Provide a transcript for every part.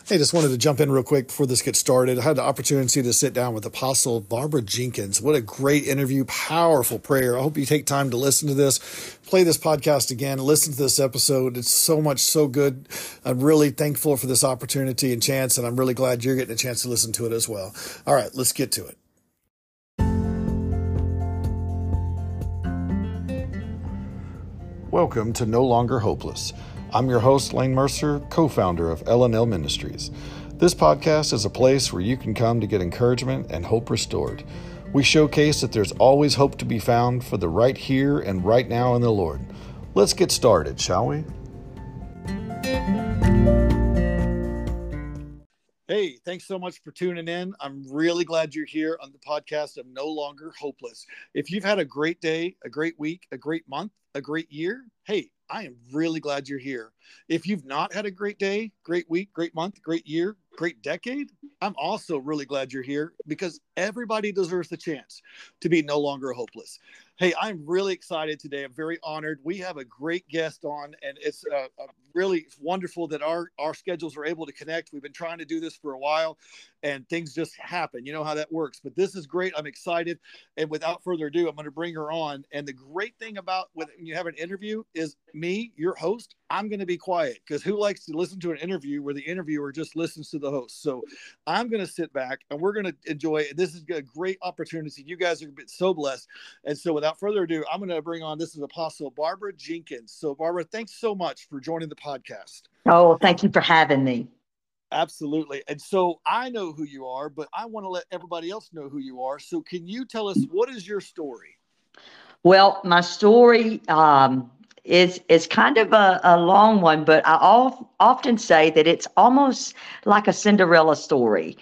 Hey, just wanted to jump in real quick before this gets started. I had the opportunity to sit down with Apostle Barbara Jenkins. What a great interview, powerful prayer. I hope you take time to listen to this, play this podcast again, listen to this episode. It's so much, so good. I'm really thankful for this opportunity and chance, and I'm really glad you're getting a chance to listen to it as well. All right, let's get to it. Welcome to No Longer Hopeless. I'm your host, Lane Mercer, co-founder of L&L Ministries. This podcast is a place where you can come to get encouragement and hope restored. We showcase that there's always hope to be found for the right here and right now in the Lord. Let's get started, shall we? Hey, thanks so much for tuning in. I'm really glad you're here on the podcast of No Longer Hopeless. If you've had a great day, a great week, a great month, a great year, hey, I am really glad you're here. If you've not had a great day, great week, great month, great year, great decade, I'm also really glad you're here because everybody deserves the chance to be no longer hopeless. Hey, I'm really excited today. I'm very honored. We have a great guest on, and it's really wonderful that our schedules are able to connect. We've been trying to do this for a while, and things just happen. You know how that works. But this is great. I'm excited. And without further ado, I'm going to bring her on. And the great thing about when you have an interview is me, your host, I'm going to be quiet because who likes to listen to an interview where the interviewer just listens to the host? So I'm going to sit back and we're going to enjoy it. This is a great opportunity. You guys are so blessed. And so without further ado, I'm going to bring on, this is Apostle Barbara Jenkins. So Barbara, thanks so much for joining the podcast. Oh, thank you for having me. Absolutely. And so I know who you are, but I want to let everybody else know who you are. So can you tell us, what is your story? Well, my story is kind of a long one, but I often say that it's almost like a Cinderella story.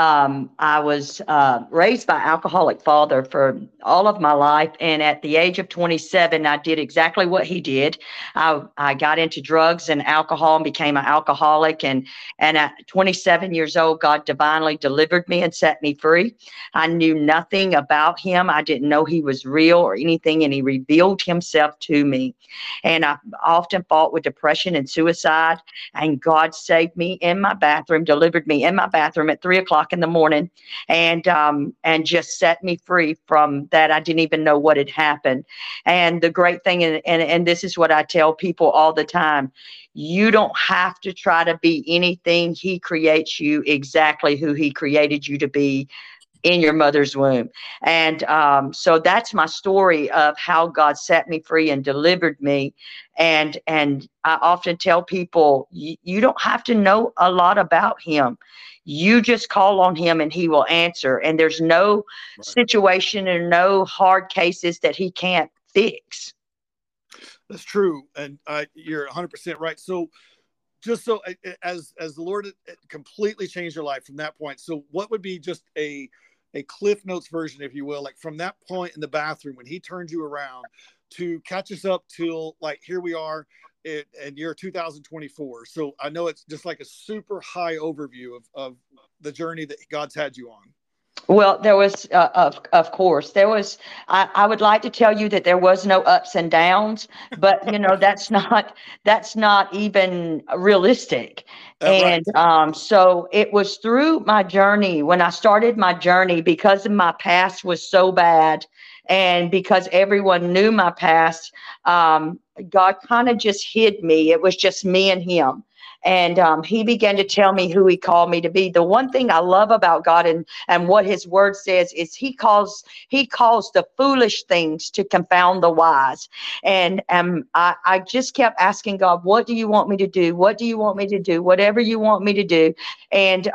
I was raised by an alcoholic father for all of my life. And at the age of 27, I did exactly what he did. I got into drugs and alcohol and became an alcoholic. And at 27 years old, God divinely delivered me and set me free. I knew nothing about him. I didn't know he was real or anything. And he revealed himself to me. And I often fought with depression and suicide. And God saved me in my bathroom, delivered me in my bathroom at 3 o'clock in the morning, and just set me free from that. I didn't even know what had happened. And the great thing, and this is what I tell people all the time, you don't have to try to be anything. He creates you exactly who he created you to be in your mother's womb. And so that's my story of how God set me free and delivered me. And I often tell people, you don't have to know a lot about him. You just call on him and he will answer. And there's no situation or no hard cases that he can't fix. That's true. And you're 100% right. So just so as the Lord completely changed your life from that point. So what would be just a Cliff Notes version, if you will, like from that point in the bathroom when he turned you around to catch us up till like here we are in year 2024. So I know it's just like a super high overview of the journey that God's had you on. Well, there was, of course, there was. I would like to tell you that there was no ups and downs, but that's not even realistic. And right. So it was through my journey when I started my journey, because of my past was so bad, and because everyone knew my past. God kind of just hid me. It was just me and him. And he began to tell me who he called me to be. The one thing I love about God and what his word says is he calls the foolish things to confound the wise. And I just kept asking God, what do you want me to do? What do you want me to do? Whatever you want me to do. And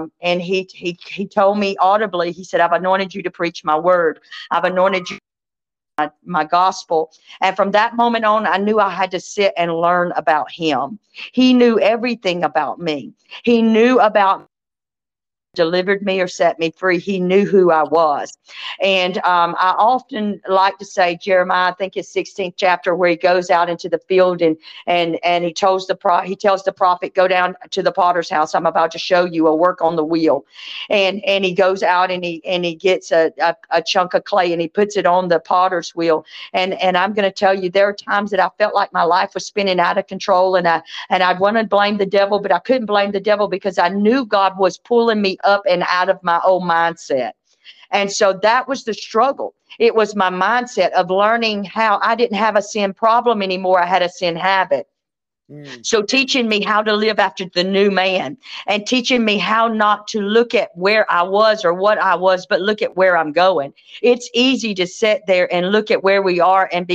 he told me audibly, he said, I've anointed you to preach my word. I've anointed you my gospel. And from that moment on, I knew I had to sit and learn about him. He knew everything about me. He knew about delivered me or set me free. He knew who I was. And I often like to say, Jeremiah, I think it's 16th chapter, where he goes out into the field and he tells the prophet, go down to the potter's house. I'm about to show you a work on the wheel. And he goes out and he gets a chunk of clay and he puts it on the potter's wheel. And I'm going to tell you, there are times that I felt like my life was spinning out of control, and I'd want to blame the devil, but I couldn't blame the devil because I knew God was pulling me up and out of my old mindset. And so that was the struggle. It was my mindset of learning how I didn't have a sin problem anymore. I had a sin habit. So teaching me how to live after the new man, and teaching me how not to look at where I was or what I was, but look at where I'm going. It's easy to sit there and look at where we are and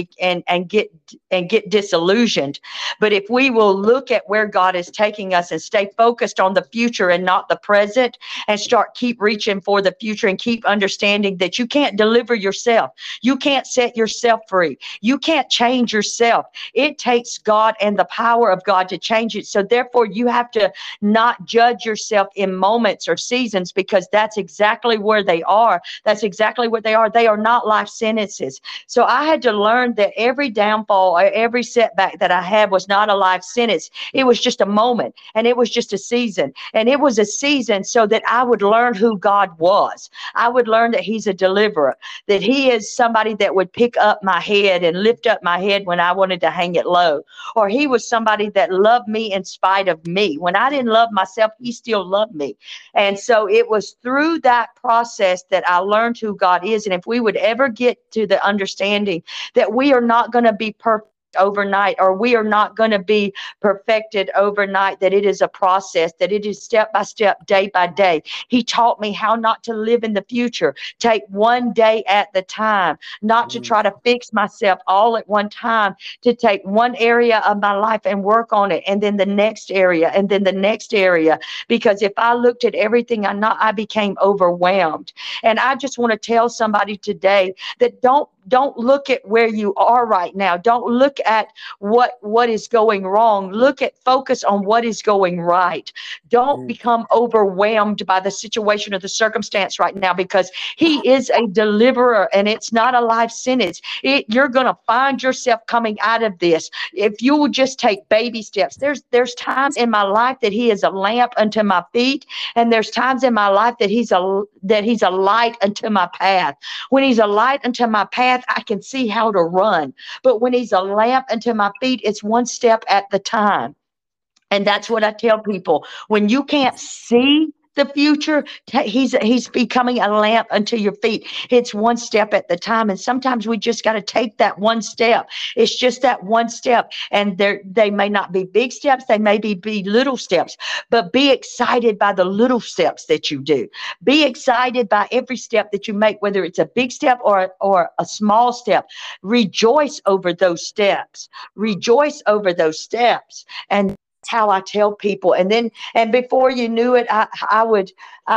get disillusioned. But if we will look at where God is taking us and stay focused on the future and not the present, and keep reaching for the future and keep understanding that you can't deliver yourself. You can't set yourself free. You can't change yourself. It takes God and the power of God to change it. So therefore, you have to not judge yourself in moments or seasons, because that's exactly where they are. That's exactly what they are. They are not life sentences. So I had to learn that every downfall or every setback that I had was not a life sentence. It was just a moment, and it was just a season. And it was a season so that I would learn who God was. I would learn that He's a deliverer, that He is somebody that would pick up my head and lift up my head when I wanted to hang it low. Or He was somebody that loved me in spite of me. When I didn't love myself, He still loved me. And so it was through that process that I learned who God is. And if we would ever get to the understanding that we are not going to be perfect overnight, or we are not going to be perfected overnight, that it is a process, that it is step by step, day by day. He taught me how not to live in the future. Take one day at the time, not to try to fix myself all at one time, to take one area of my life and work on it, and then the next area, and then the next area. Because if I looked at everything, I became overwhelmed. And I just want to tell somebody today that don't look at where you are right now. Don't look at what is going wrong. Focus on what is going right. Don't become overwhelmed by the situation or the circumstance right now, because He is a deliverer, and it's not a life sentence. You're going to find yourself coming out of this if you will just take baby steps. There's times in my life that He is a lamp unto my feet, and there's times in my life that He's a light unto my path. When He's a light unto my path, I can see how to run. But when He's a lamp unto my feet, it's one step at the time. And that's what I tell people. When you can't see the future, he's becoming a lamp unto your feet. It's one step at the time. And sometimes we just got to take that one step. It's just that one step. And they may not be big steps. They may be little steps, but be excited by the little steps that you do. Be excited by every step that you make, whether it's a big step or a small step. Rejoice over those steps. Rejoice over those steps. And how I tell people. And before you knew it, I would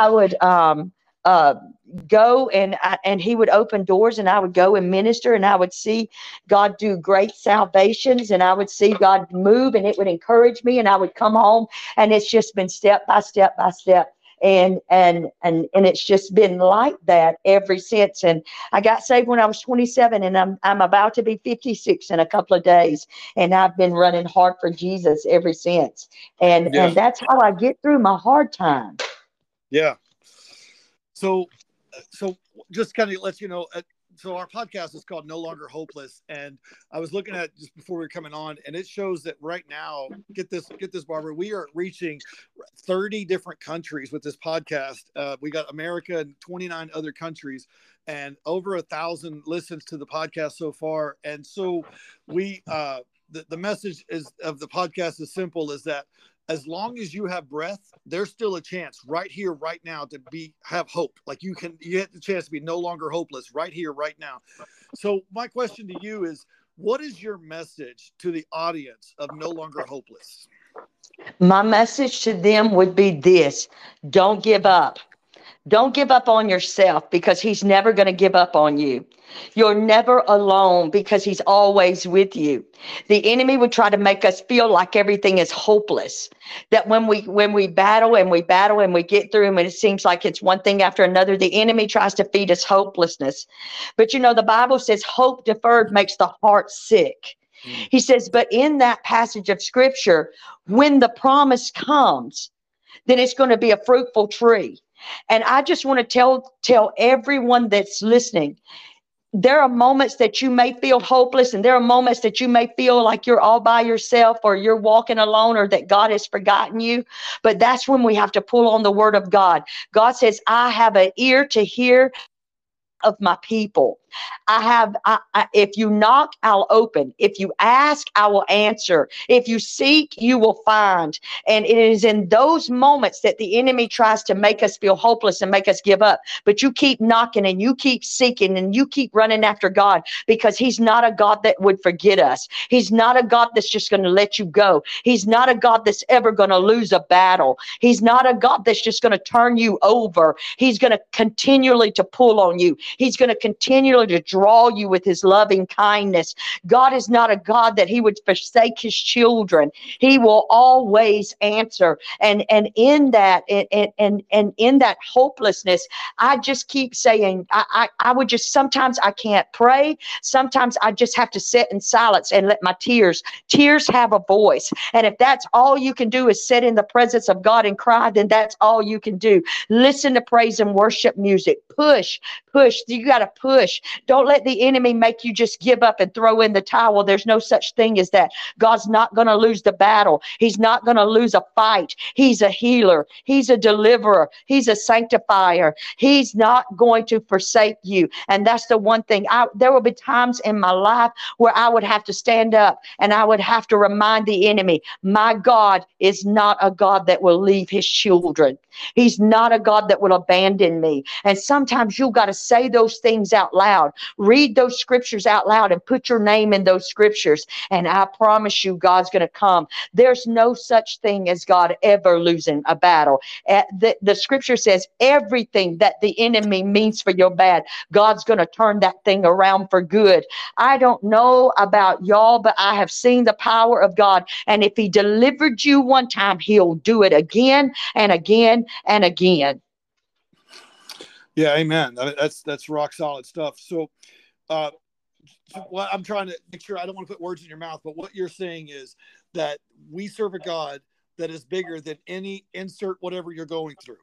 go and He would open doors, and I would go and minister, and I would see God do great salvations, and I would see God move, and it would encourage me, and I would come home, and it's just been step by step by step. And it's just been like that ever since. And I got saved when I was 27, and I'm about to be 56 in a couple of days. And I've been running hard for Jesus ever since. And that's how I get through my hard time. Yeah. So just kind of let you know, so our podcast is called No Longer Hopeless. And I was looking at just before we were coming on, and it shows that right now, get this, Barbara, we are reaching 30 different countries with this podcast. We got America and 29 other countries, and over 1,000 listens to the podcast so far. And so the message of the podcast is simple, is that as long as you have breath, there's still a chance right here, right now, to have hope. Like you get the chance to be no longer hopeless right here, right now. So my question to you is, what is your message to the audience of No Longer Hopeless? My message to them would be this: don't give up. Don't give up on yourself, because he's never going to give up on you. You're never alone, because he's always with you. The enemy would try to make us feel like everything is hopeless. That when we battle and we battle and we get through, and it seems like it's one thing after another, the enemy tries to feed us hopelessness. But the Bible says hope deferred makes the heart sick. He says, but in that passage of scripture, when the promise comes, then it's going to be a fruitful tree. And I just want to tell everyone that's listening, there are moments that you may feel hopeless, and there are moments that you may feel like you're all by yourself, or you're walking alone, or that God has forgotten you. But that's when we have to pull on the word of God. God says, I have an ear to hear of my people. If you knock, I'll open. If you ask, I will answer. If you seek, you will find. And it is in those moments that the enemy tries to make us feel hopeless and make us give up. But you keep knocking, and you keep seeking, and you keep running after God, because he's not a God that would forget us. He's not a God that's just going to let you go. He's not a God that's ever going to lose a battle. He's not a God that's just going to turn you over. He's going to continually to pull on you. He's going to continually to draw you with his loving kindness. God is not a God that he would forsake his children. He will always answer. And in that, and in that hopelessness, I just keep saying, I would just, sometimes I can't pray. Sometimes I just have to sit in silence and let my tears have a voice. And if that's all you can do is sit in the presence of God and cry, then that's all you can do. Listen to praise and worship music. Push. You got to push. Don't let the enemy make you just give up and throw in the towel. There's no such thing as that. God's not going to lose the battle. He's not going to lose a fight. He's a healer. He's a deliverer. He's a sanctifier. He's not going to forsake you. And that's the one thing. There will be times in my life where I would have to stand up, and I would have to remind the enemy, my God is not a God that will leave his children. He's not a God that will abandon me. And sometimes you got to say those things out loud. Read those scriptures out loud and put your name in those scriptures. And I promise you, God's going to come. There's no such thing as God ever losing a battle. The scripture says everything that the enemy means for your bad, God's going to turn that thing around for good. I don't know about y'all, but I have seen the power of God. And if he delivered you one time, he'll do it again and again and again. Yeah, amen. That's rock solid stuff. So what I'm trying to make sure, I don't want to put words in your mouth, but what you're saying is that we serve a God that is bigger than any insert whatever you're going through.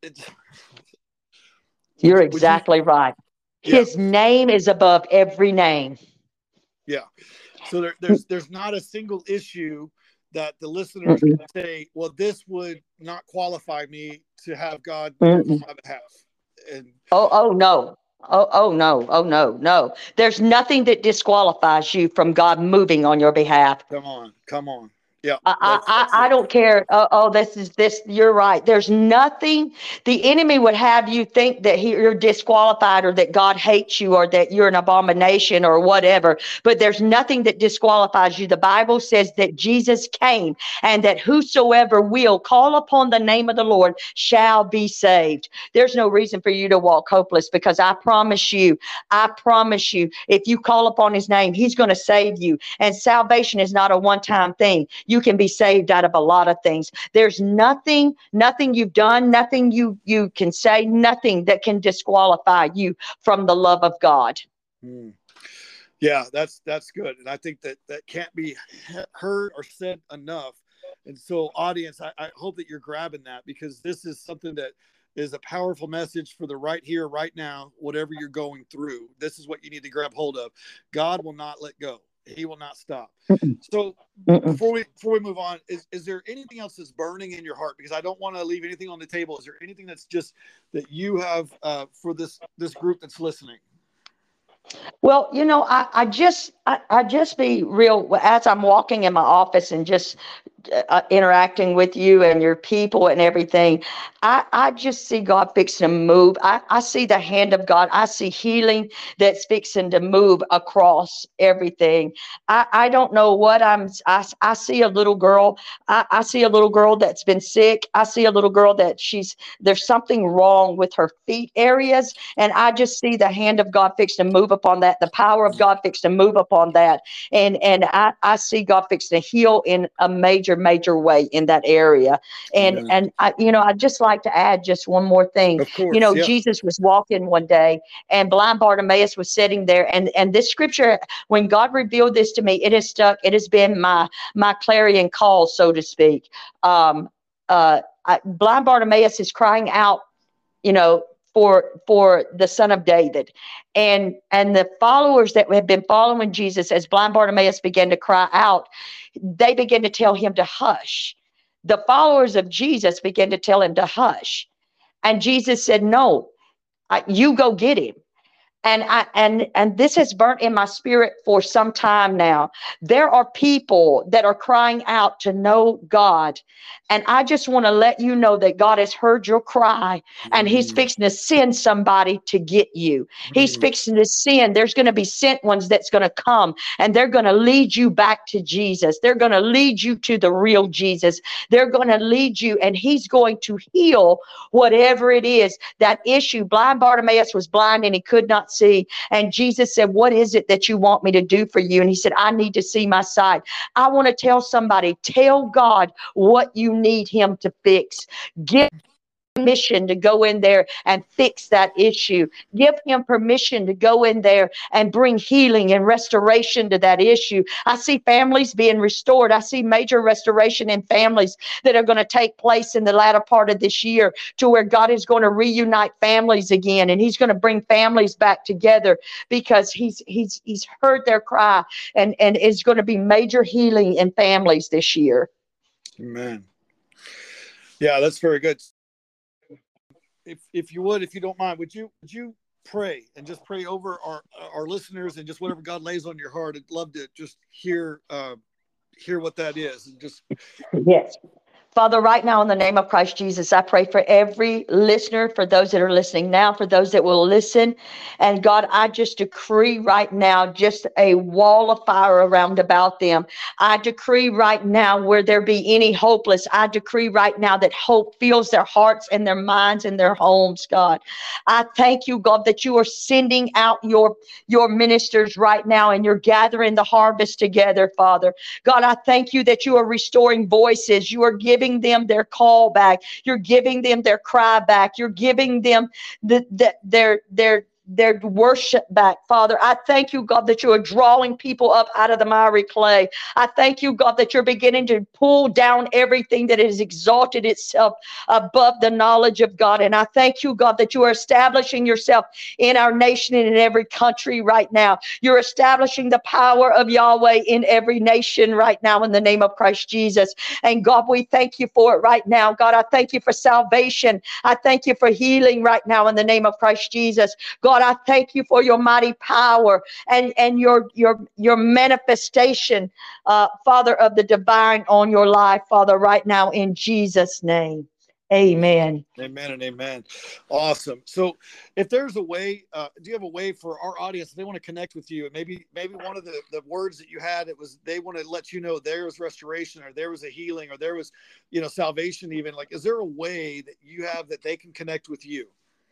You're exactly right. His name is above every name. Yeah. So there's not a single issue that the listeners can say, well, this would not qualify me to have God move on my behalf. And no. No. There's nothing that disqualifies you from God moving on your behalf. Come on. Yeah. I don't care. This. You're right. There's nothing. The enemy would have you think that you're disqualified, or that God hates you, or that you're an abomination, or whatever. But there's nothing that disqualifies you. The Bible says that Jesus came, and that whosoever will call upon the name of the Lord shall be saved. There's no reason for you to walk hopeless, because I promise you, if you call upon his name, he's going to save you. And salvation is not a one-time thing. You can be saved out of a lot of things. There's nothing you've done, nothing you can say, nothing that can disqualify you from the love of God. Yeah, that's good. And I think that can't be heard or said enough. And so, audience, I hope that you're grabbing that, because this is something that is a powerful message for the right here, right now, whatever you're going through. This is what you need to grab hold of. God will not let go. He will not stop. So before we move on, is there anything else that's burning in your heart? Because I don't want to leave anything on the table. Is there anything that's just that you have for this group that's listening? Well, I just be real as I'm walking in my office and just interacting with you and your people and everything, I just see God fixing to move. I see the hand of God. I see healing that's fixing to move across everything. I don't know what I see a little girl. I see a little girl that's been sick. I see a little girl that there's something wrong with her feet areas. And I just see the hand of God fixing to move upon that, the power of God fixing to move upon that. And I see God fixing to heal in a major way in that area. And I'd just like to add just one more thing. Of course, yeah. Jesus was walking one day, and blind Bartimaeus was sitting there. And this scripture, when God revealed this to me, it has stuck. It has been my clarion call, so to speak. Blind Bartimaeus is crying out, for the Son of David, and the followers that had been following Jesus, as blind Bartimaeus began to cry out, they began to tell him to hush. The followers of Jesus began to tell him to hush, and Jesus said, "No, you go get him." And this has burnt in my spirit for some time now. There are people that are crying out to know God. And I just want to let you know that God has heard your cry, and he's fixing to send somebody to get you. He's fixing to send. There's going to be sent ones that's going to come, and they're going to lead you back to Jesus. They're going to lead you to the real Jesus. They're going to lead you, and he's going to heal whatever it is. That issue, blind Bartimaeus was blind and he could not see. And Jesus said, "What is it that you want me to do for you?" And he said, "I need to see my sight." I want to tell somebody, tell God what you need him to fix. Give permission to go in there and fix that issue. Give him permission to go in there and bring healing and restoration to that issue. I see families being restored. I see major restoration in families that are going to take place in the latter part of this year, to where God is going to reunite families again, and he's going to bring families back together, because he's heard their cry, and is going to be major healing in families this year. Amen. Yeah, that's very good. If you don't mind, would you pray and just pray over our listeners, and just whatever God lays on your heart? I'd love to just hear what that is, and just Yes. Father, right now, in the name of Christ Jesus, I pray for every listener, for those that are listening now, for those that will listen. And God, I just decree right now just a wall of fire around about them. I decree right now, where there be any hopeless, I decree right now that hope fills their hearts and their minds and their homes, God. I thank you, God, that you are sending out your ministers right now, and you're gathering the harvest together, Father. God, I thank you that you are restoring voices. You are giving them their call back. You're giving them their cry back. You're giving them their worship back, Father. I thank you, God, that you are drawing people up out of the miry clay. I thank you, God, that you're beginning to pull down everything that has exalted itself above the knowledge of God. And I thank you, God, that you are establishing yourself in our nation and in every country right now. You're establishing the power of Yahweh in every nation right now, in the name of Christ Jesus. And God, we thank you for it right now. God, I thank you for salvation. I thank you for healing right now in the name of Christ Jesus. God, I thank you for your mighty power and your manifestation, Father, of the divine on your life, Father, right now, in Jesus' name. Amen. Amen and amen. Awesome. So if there's a way, do you have a way for our audience, if they want to connect with you, and maybe one of the words that you had, it was, they want to let you know there was restoration, or there was a healing, or there was, salvation even, like, is there a way that you have that they can connect with you?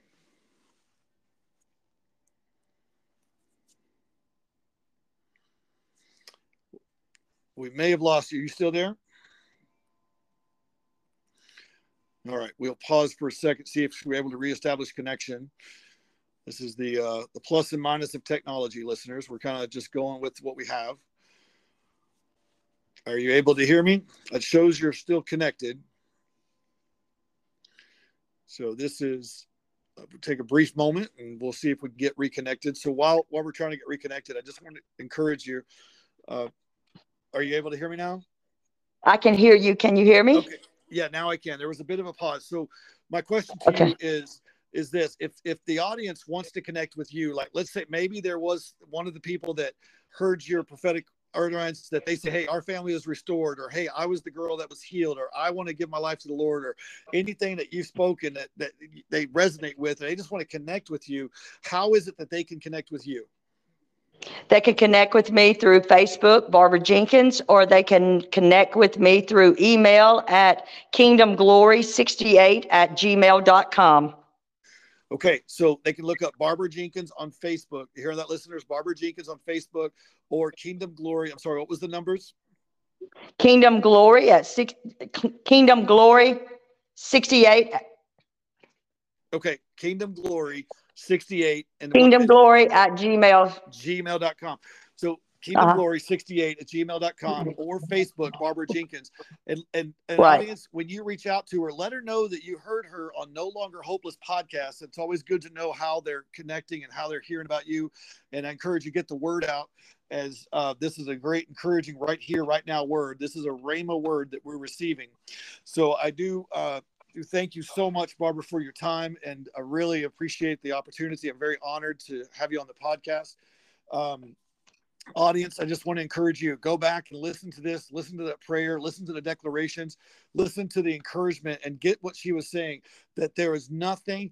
We may have lost you. Are you still there? All right. We'll pause for a second, see if we're able to reestablish connection. This is the plus and minus of technology, listeners. We're kind of just going with what we have. Are you able to hear me? It shows you're still connected. So this is, we'll take a brief moment and we'll see if we can get reconnected. So while we're trying to get reconnected, I just want to encourage you. Are you able to hear me now? I can hear you. Can you hear me? Okay. Yeah, now I can. There was a bit of a pause. So my question to you is this: if the audience wants to connect with you, like, let's say maybe there was one of the people that heard your prophetic utterance that they say, hey, our family is restored, or hey, I was the girl that was healed, or I want to give my life to the Lord, or anything that you've spoken that they resonate with, and they just want to connect with you, how is it that they can connect with you? They can connect with me through Facebook, Barbara Jenkins, or they can connect with me through email at kingdomglory68@gmail.com. Okay, so they can look up Barbara Jenkins on Facebook. You hear that, listeners? Barbara Jenkins on Facebook, or Kingdom Glory. I'm sorry, what was the numbers? Kingdom Glory Kingdom Glory 68. Okay, Kingdom Glory 68 and Kingdom Glory at gmail.com. So Kingdom Glory 68 at gmail.com, or Facebook, Barbara Jenkins. And right. Audience, when you reach out to her, let her know that you heard her on No Longer Hopeless podcast. It's always good to know how they're connecting and how they're hearing about you. And I encourage you to get the word out, as this is a great, encouraging right here, right now word. This is a Rhema word that we're receiving. So I do thank you so much, Barbara, for your time, and I really appreciate the opportunity. I'm very honored to have you on the podcast. Audience, I just want to encourage you, go back and listen to this, listen to that prayer, listen to the declarations, listen to the encouragement, and get what she was saying, that there is nothing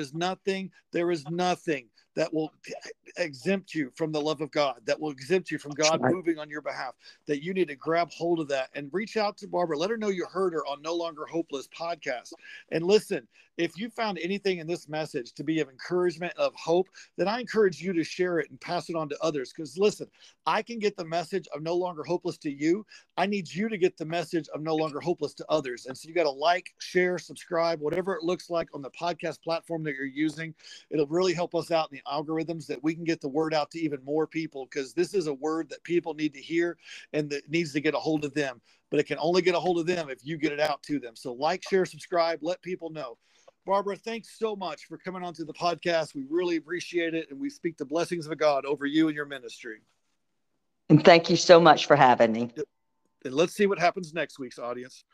that will exempt you from the love of God, that will exempt you from God moving on your behalf, that you need to grab hold of that and reach out to Barbara. Let her know you heard her on No Longer Hopeless podcast. And listen, if you found anything in this message to be of encouragement, of hope, then I encourage you to share it and pass it on to others. Because listen, I can get the message of No Longer Hopeless to you. I need you to get the message of No Longer Hopeless to others. And so you got to like, share, subscribe, whatever it looks like on the podcast platform that you're using. It'll really help us out in the algorithms, that we can get the word out to even more people, because this is a word that people need to hear and that needs to get a hold of them. But it can only get a hold of them if you get it out to them. So like, share, subscribe, let people know. Barbara, thanks so much for coming on to the podcast. We really appreciate it. And we speak the blessings of God over you and your ministry. And thank you so much for having me. And let's see what happens next week's audience.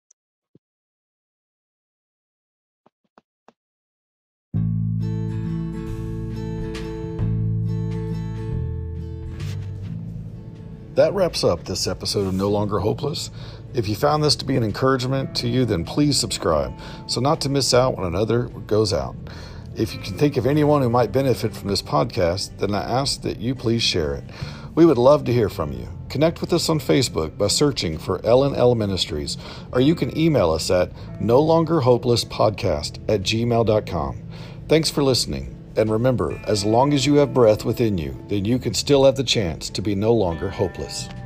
That wraps up this episode of No Longer Hopeless. If you found this to be an encouragement to you, then please subscribe, so not to miss out when another goes out. If you can think of anyone who might benefit from this podcast, then I ask that you please share it. We would love to hear from you. Connect with us on Facebook by searching for L&L Ministries, or you can email us at nolongerhopelesspodcast@gmail.com. Thanks for listening. And remember, as long as you have breath within you, then you can still have the chance to be no longer hopeless.